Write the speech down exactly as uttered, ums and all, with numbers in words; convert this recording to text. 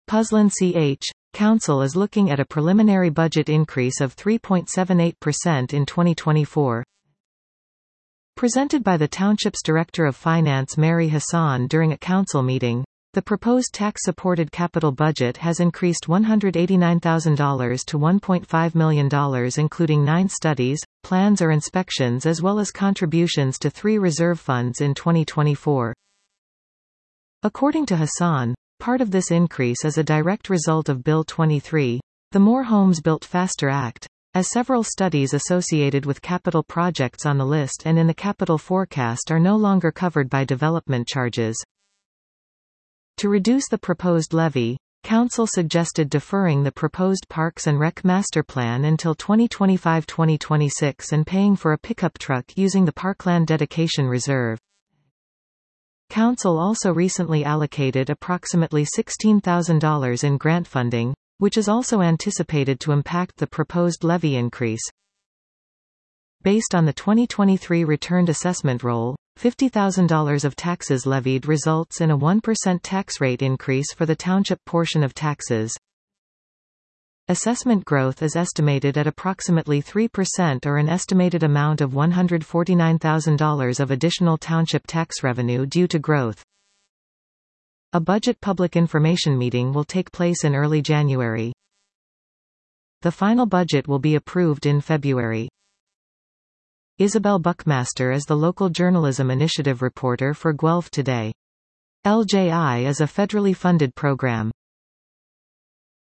Puzzlin C H. Council is looking at a preliminary budget increase of three point seven eight percent in twenty twenty-four. Presented by the Township's Director of Finance Mary Hassan during a council meeting, the proposed tax-supported capital budget has increased one hundred eighty-nine thousand dollars to one point five million dollars, including nine studies, plans or inspections, as well as contributions to three reserve funds in twenty twenty-four. According to Hassan, part of this increase is a direct result of Bill twenty-three, the More Homes Built Faster Act, as several studies associated with capital projects on the list and in the capital forecast are no longer covered by development charges. To reduce the proposed levy, Council suggested deferring the proposed Parks and Rec Master Plan until twenty twenty-five to twenty twenty-six and paying for a pickup truck using the Parkland Dedication Reserve. Council also recently allocated approximately sixteen thousand dollars in grant funding, which is also anticipated to impact the proposed levy increase. Based on the twenty twenty-three returned assessment roll, fifty thousand dollars of taxes levied results in a one percent tax rate increase for the township portion of taxes. Assessment growth is estimated at approximately three percent, or an estimated amount of one hundred forty-nine thousand dollars of additional township tax revenue due to growth. A budget public information meeting will take place in early January. The final budget will be approved in February. Isabel Buckmaster is the local journalism initiative reporter for Guelph Today. L J I is a federally funded program.